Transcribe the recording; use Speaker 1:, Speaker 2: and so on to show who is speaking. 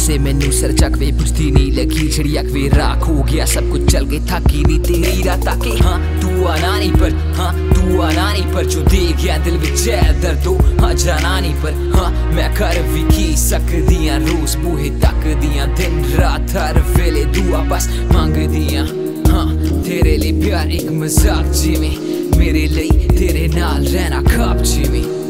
Speaker 1: से मैनू सर चक वे पुछदी नहीं लगी चिड़िया वे राख हो गया सब कुछ चल गई थाकी नहीं तेरी रात आके। हाँ तू आना नहीं पर, हाँ तू आना नहीं पर जो दे गया दिल विच है दर्दो हाँ जाना नहीं पर। हाँ मैं कर भी की सकदियां रोज बूहे तक दियां दिन रात हर वेले दुआ बस मांग दियां। हाँ तेरे लिए प्यार एक मजाक जिमें मेरे लिए तेरे नाल रहना खाब जिमें।